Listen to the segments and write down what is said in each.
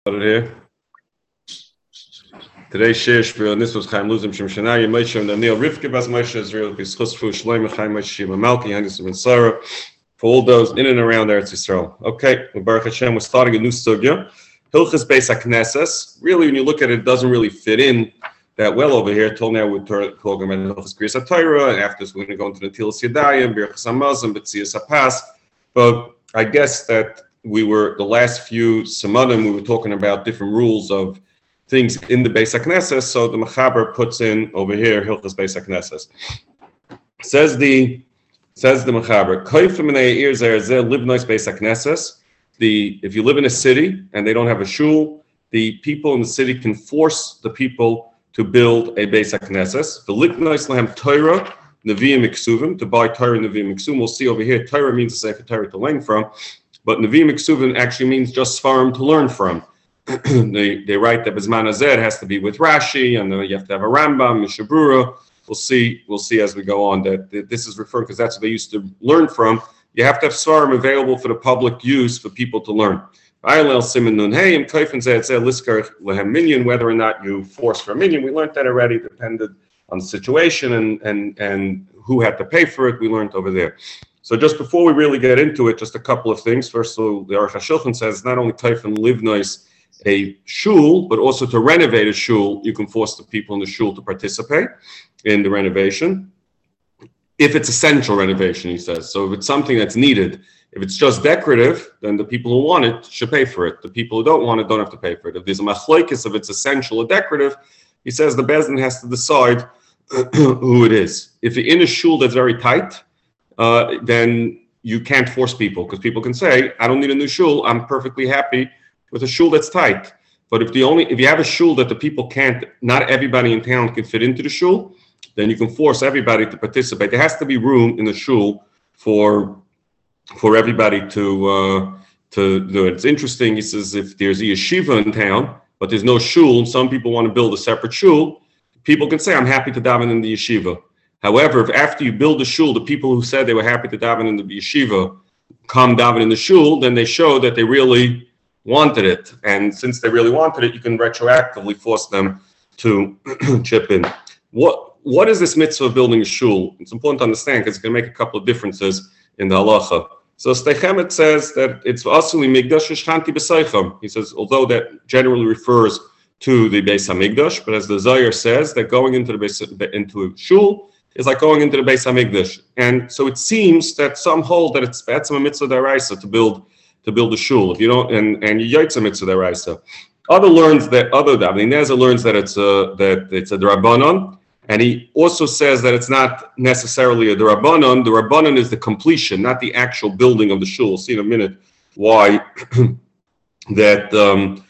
Here. Today's share spiel, and this was Chaim Luzim Shem Shanai, Moshe and Daniel Rivka Bas Moshe Israel, B'Schus Fu Shloim Chaim Moshe Shima Malki, Handis Ben Sarah, for all those in and around Eretz Yisrael. Okay, Baruch Hashem, we're starting a new sugya. Hilchas Beis HaKnesses. Really, when you look at it, it doesn't really fit in that well over here. Till now, we're talking about Hilchas Kriyas HaTorah, and after this, we're going to go into the Netilas Yadayim, Birchas HaMazon, B'Tzias HaPas. But I guess that the last few Samanim, we were talking about different rules of things in the Beis HaKnesses, so the Mechaber puts in over here, Hilchas Beis HaKnesses. Says the Mechaber, Koifim Minei Ir Zeh Livnois Beis HaKnesses. If you live in a city and they don't have a shul, the people in the city can force the people to build a Beis HaKnesses. The Liknois Lahem Torah, Nevi'im Iksuvim, to buy Torah Nevi'im Iksuvim. We'll see over here, Torah means a Sefer Torah to learn from. But Nevi'im Iksuvim actually means just Sfarim to learn from. They write that Bizman Hazeh has to be with Rashi, and then you have to have a Rambam, Mishabura. We'll see as we go on that this is referring, because that's what they used to learn from. You have to have Sfarim available for the public use for people to learn. Whether or not you force for a minion, we learned that already, depended on the situation and who had to pay for it. We learned over there. So just before we really get into it, just a couple of things. First of all, the Aruch HaShulchan says not only Taifin Livnois a shul, but also to renovate a shul, you can force the people in the shul to participate in the renovation. If it's essential renovation, he says. So if it's something that's needed, if it's just decorative, then the people who want it should pay for it. The people who don't want it don't have to pay for it. If there's a machlokes, if it's essential or decorative, he says the Beis Din has to decide who it is. If you're in a shul that's very tight, then you can't force people, because people can say, I don't need a new shul, I'm perfectly happy with a shul that's tight. But if you have a shul that the people can't, not everybody in town can fit into the shul, then you can force everybody to participate. There has to be room in the shul for everybody to do it. It's interesting, he says, if there's a yeshiva in town, but there's no shul, and some people want to build a separate shul, people can say, I'm happy to daven in the yeshiva. However, if after you build the shul, the people who said they were happy to daven in the yeshiva come daven in the shul, then they show that they really wanted it. And since they really wanted it, you can retroactively force them to chip in. What is this mitzvah of building a shul? It's important to understand, because it's going to make a couple of differences in the halacha. So Steichemet says that it's asuli migdash shchanti b'seicham. He says, although that generally refers to the Beis HaMikdash, but as the Zohar says, that going into a shul is like going into the Beis HaMikdash. And so it seems that some hold that it's a mitzvah d'oraisa to build a shul. If you don't, and you yaitz a mitzvah d'oraisa. Rabbi Nezer learns that it's a d'rabbanon, and he also says that it's not necessarily a d'rabbanon. The rabbanon is the completion, not the actual building of the shul. We'll see in a minute why that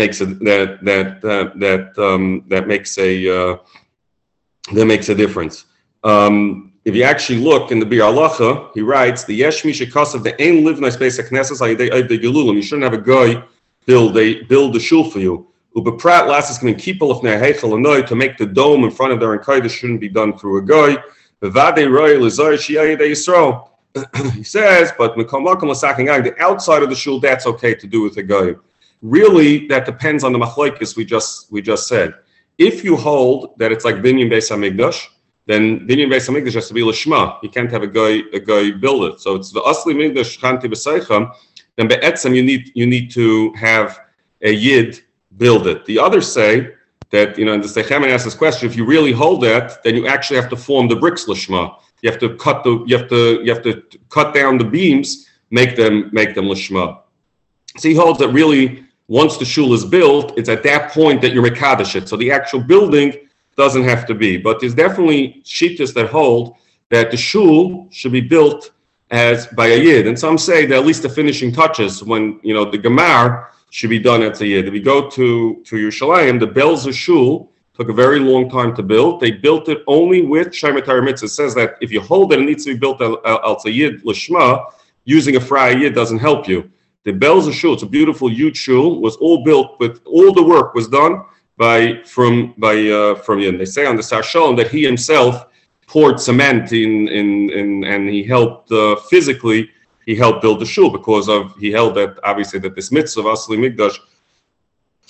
makes a difference. If you actually look in the Bir Halacha, he writes, "The yesh mishikasav the ein livnais Beis HaKnesses ayidei gelulim." You shouldn't have a guy build the shul for you. Ubeprat lasses can keepel of heichel anoy to make the dome in front of their enkoidah shouldn't be done through a guy. Bevadei roy lezoy shiyayidei Yisrael. He says, but the outside of the shul, that's okay to do with a guy. Really, that depends on the machlokes we just said. If you hold that it's like binyan Beis HaMikdash, then binyan Beis HaMikdash has to be lishma. You can't have a guy build it. So it's the asli migdash chanti b'seicham. Then be'etzem you need to have a yid build it. The others say that, and the Steichemet asks this question, if you really hold that, then you actually have to form the bricks lishma. You have to cut down the beams, make them lishma. So he holds that really once the shul is built, it's at that point that you mekadesh it. So the actual building doesn't have to be. But there's definitely shittas that hold that the shul should be built as by a yid. And some say that at least the finishing touches, when the gemar should be done as a yid. If you go to Yerushalayim, the Belzer shul took a very long time to build. They built it only with Shemet HaRamitzvah. It says that if you hold that it needs to be built as a yid lishma, using a fry yid doesn't help you. The Belzer shul, it's a beautiful huge shul, was all built with all the work was done from Yid. They say on the Sar Shalom that he himself poured cement in and he helped physically. He helped build the shul because he held that obviously that this mitzvah of Asli Migdash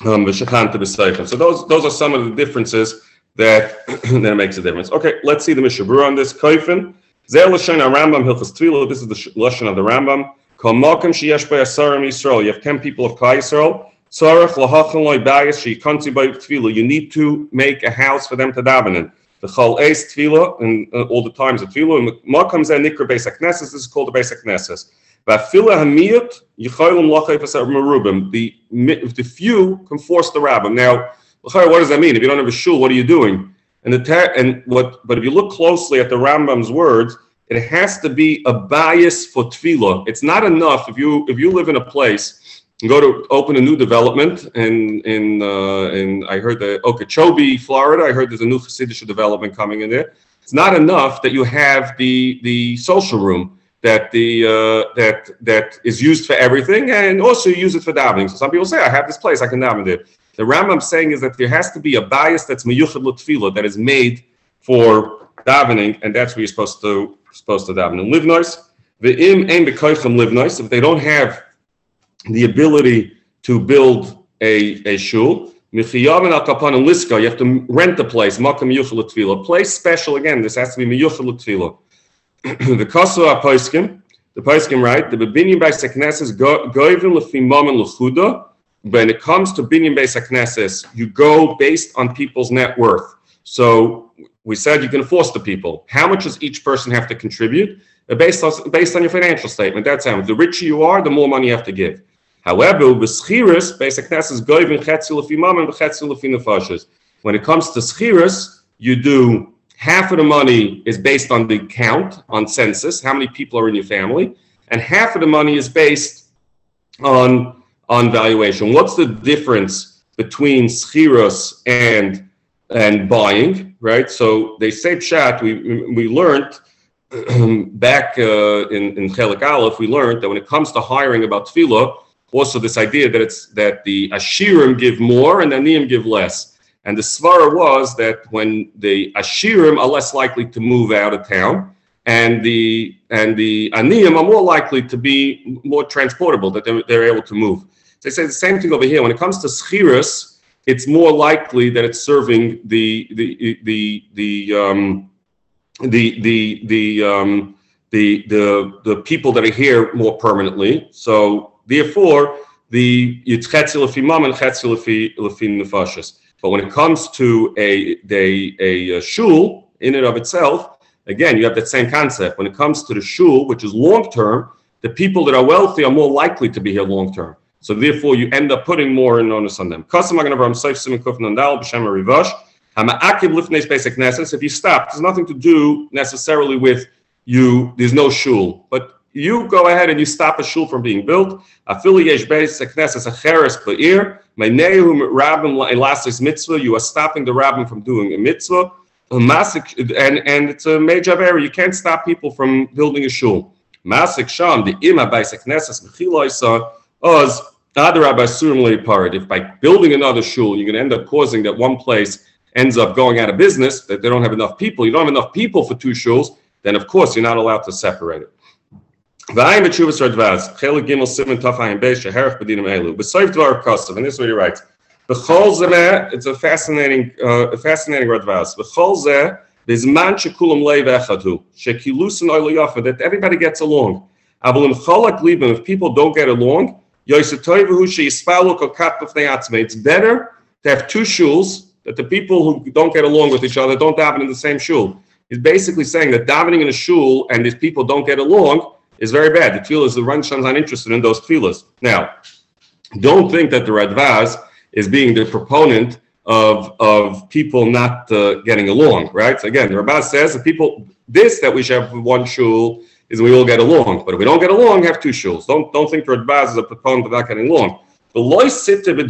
So those are some of the differences that that makes a difference. Okay, let's see the Mishnah Berurah on this. Koifin, Zeh Lashon HaRambam Hilchos Tefillah. This is the Lashon of the Rambam. Kol Makom sheyesh bo Asarim Yisrael. You have 10 people of Klal Yisrael. Tzarech lahachan lo bayis sheyikantu bo tefillah. You need to make a house for them to daven in. The Chol Eis Tefillah, and all the times of Tefillah. And Makom Zeh Nikra Beis HaKnesses. This is called the Beis HaKnesses. The few can force the rabbim. Now, what does that mean? If you don't have a shul, what are you doing? But if you look closely at the Rambam's words, it has to be a bias for tefillah. It's not enough if you live in a place and go to open a new development in I heard the Okeechobee, Florida. I heard there's a new Hasidic development coming in there. It's not enough that you have the social room that is used for everything, and also you use it for davening. So some people say, I have this place, I can daven there. The Rambam saying is that there has to be a bias that's miyuchad l'tefillah, that is made for davening, and that's where you're supposed to daven. And livnois, ve'im ein b'koichem livnois, if they don't have the ability to build a shul, michiyav al kapan and liska, you have to rent a place, makam miyuchad l'tefillah, a place special, again, this has to be miyuchad l'tefillah. The Kosovo Poskim, the Poskim write, the Binyan Beis HaKnesses goivim lefi mammon l'chuda. When it comes to Binyan Beis HaKnesses, you go based on people's net worth. So we said you can force the people. How much does each person have to contribute? Based on your financial statement. That's how. The richer you are, the more money you have to give. However, with Schiris, Beis HaKnesses goivim chetzi lefi mammon v'chetzi lefi nefashos. When it comes to Schiris, you do half of the money is based on the count, on census, how many people are in your family, and half of the money is based on valuation. What's the difference between schiros and buying, right? So they say pshat. We learned back in Chelik Aleph, we learned that when it comes to hiring about tefillah, also this idea that the ashirim give more and the aniyim give less. And the svara was that when the ashirim are less likely to move out of town, and the aniyim are more likely to be more transportable, that they're able to move. So they say the same thing over here. When it comes to schiras, it's more likely that it's serving the people that are here more permanently. So therefore, the chetzi lefi mammon, chetzi lefi nefashos. But when it comes to a shul in and of itself, again, you have that same concept. When it comes to the shul, which is long-term, the people that are wealthy are more likely to be here long-term. So therefore, you end up putting more in onus on them. If you stop, there's nothing to do necessarily with you. There's no shul. But you go ahead and you stop a shul from being built. You are stopping the rabbin from doing a mitzvah, and it's a major area. You can't stop people from building a shul. If by building another shul, you're going to end up causing that one place ends up going out of business, that they don't have enough people, you don't have enough people for two shuls, then of course you're not allowed to separate it. And this is what he writes. It's a fascinating radvaz. That everybody gets along. If people don't get along, it's better to have two shuls, that the people who don't get along with each other don't daven in the same shul. He's basically saying that davening in a shul and these people don't get along is very bad. The tefillas, the Ransham is not interested in those tefillas. Now, don't think that the Radvaz is being the proponent of people not getting along, right? So again, the Radvaz says that that we should have one shul is we all get along. But if we don't get along, have two shuls. Don't think the Radvaz is a proponent of not getting along. Don't think the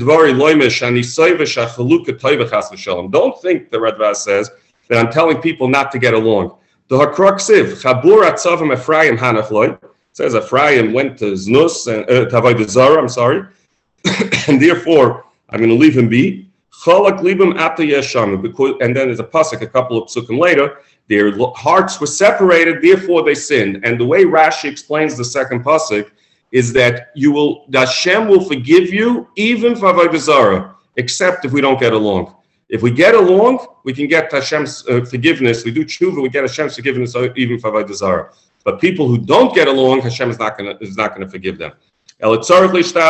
Radvaz says that I'm telling people not to get along. The Hakroksiv, Chabur Atzavim Ephraim Hanachloy, says Ephraim went to Znus, Tavodah Zarah, and therefore I'm going to leave him be. Cholak Libam Ata Yesham, and then there's a pasuk a couple of psukim later, their hearts were separated, therefore they sinned. And the way Rashi explains the second pasuk is that Hashem will forgive you even for Avodah Zarah. except if we don't get along. If we get along, we can get Hashem's forgiveness. We do tshuva, we get Hashem's forgiveness even for Avodah Zarah. But people who don't get along, Hashem is not going to forgive them. Everybody should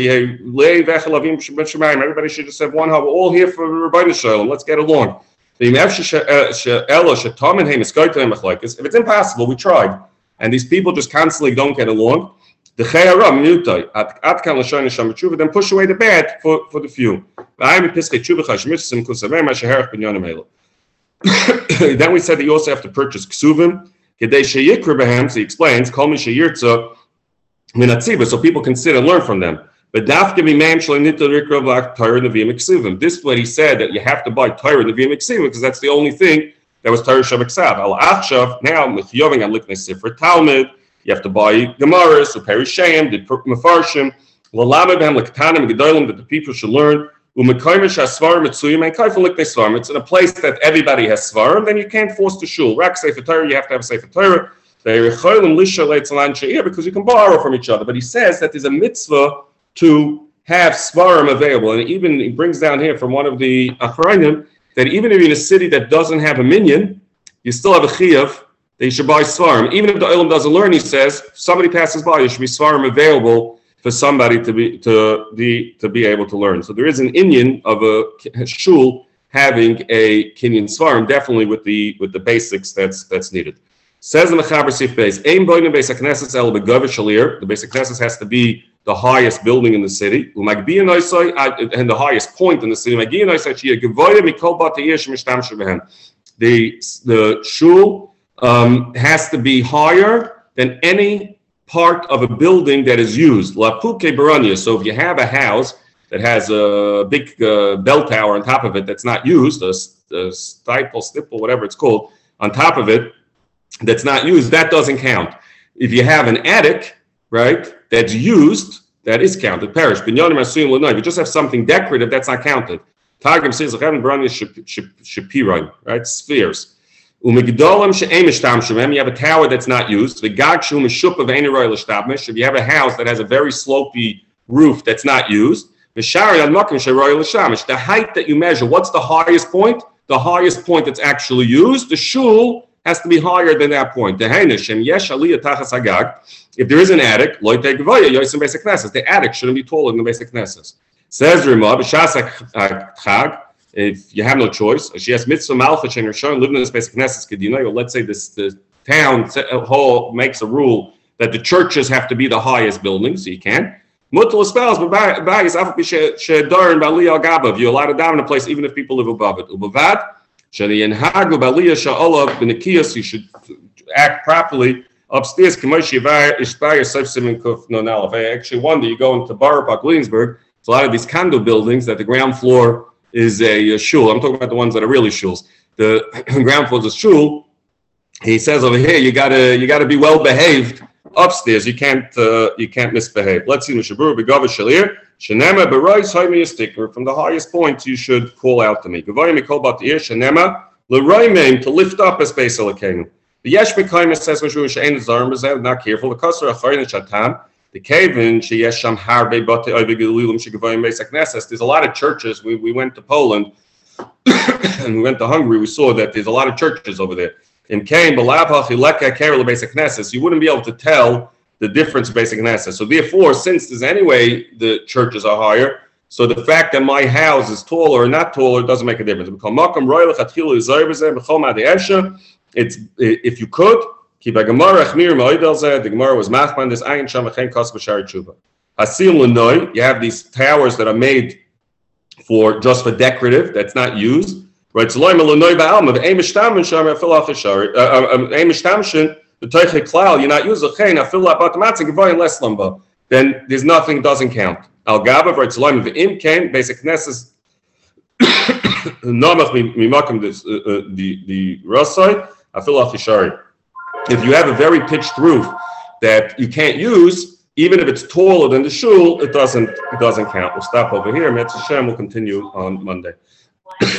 just have one heart. We're all here for Rebbeinu Shalom. Let's get along. If it's impossible, we tried, and these people just constantly don't get along, then push away the bad for the few. Then we said that you also have to purchase ksuvim. So he explains, so people can sit and learn from them. But this is what he said, that you have to buy Torah and Nevi'im Ksuvim, because that's the only thing that was Torah Shabbat. Now, for Talmud, you have to buy Gemaras, or Perishayim, the Mefarshim, that the people should learn. It's in a place that everybody has svarim, then you can't force the shul. Rak Sefer Torah, you have to have a Sefer Torah, because you can borrow from each other. But he says that there's a mitzvah to have svarim available. And even he brings down here from one of the Achrayim that even if you're in a city that doesn't have a minyan, you still have a chiyuv that you should buy svarim. Even if the olam doesn't learn, he says, if somebody passes by, there should be svarim available for somebody to be able to learn. So there is an inyan of a shul having a kinyan svarim, definitely with the basics that's needed. Says in the Chaber Sif Beis, Ein boinen Beis HaKnesses el begover shalir. The Beis HaKnesses has to be the highest building in the city, and the highest point in the city. The shul has to be higher than any part of a building that is used. So if you have a house that has a big bell tower on top of it that's not used, a stipple, whatever it's called, on top of it, that's not used, that doesn't count. If you have an attic, right, that's used, that is counted. Perish. If you just have something decorative, that's not counted. Targum says, right, spheres. You have a tower that's not used. If you have a house that has a very slopey roof that's not used, the height that you measure, what's the highest point? The highest point that's actually used, the shul has to be higher than that point. If there is an attic, the attic shouldn't be taller than the Beis HaKnesses. Says Rimah, if you have no choice, she has mitzvah malchus and Rishon living in this Beis HaKnesses kedina, or let's say the town hall makes a rule that the churches have to be the highest building, so you can. Mutal spells, but you're allowed to down in a place even if people live above it. You should act properly upstairs. I actually wonder, you go into Borough Park, Williamsburg, it's a lot of these condo buildings that the ground floor is a shul. I'm talking about the ones that are really shuls. The ground floor is a shul. He says over here, you gotta be well behaved upstairs. You can't misbehave. Let's see, Mishabur Begava Shalir. Shanema Berois Haimi Sticker. From the highest point, you should call out to me. Gavayim Mikol Batir Shanema L'Roimim, to lift up a space alakenu. The Yesh Mekayim says Mishu Shein Zarm Bezev, not careful. The Kasser Achayin Shatam. The Kevin she Yesh Sham Harbe Bate Oivigilulim Shigavayim Beis HaKnesses. There's a lot of churches. We went to Poland and we went to Hungary. We saw that there's a lot of churches over there. In Kain Balabha Chileka Kerala Beis HaKnesses, you wouldn't be able to tell the difference in Beis HaKnesses. So therefore, since there's anyway the churches are higher, so the fact that my house is taller or not taller doesn't make a difference. It's if you could keep a Gemara. The Gemara was machman this ayin sham v'chein kas b'shari tshuva. Hasim l'noy. You have these towers that are made just for decorative. That's not used. Right. So loy l'noy ba'alma v'ein mishtamshin sham afil achashari. Ein mishtamshin the toiche klal. You're not using chein afil abatamatzin gavoyin less lamba. Then there's nothing, doesn't count. Al Gaba v'Ritzlaim v'Im came basic Knesses Namach mimakim the Rasai Afil Achishari. If you have a very pitched roof that you can't use, even if it's taller than the shul, it doesn't count. We'll stop over here. Metz Hashem will continue on Monday.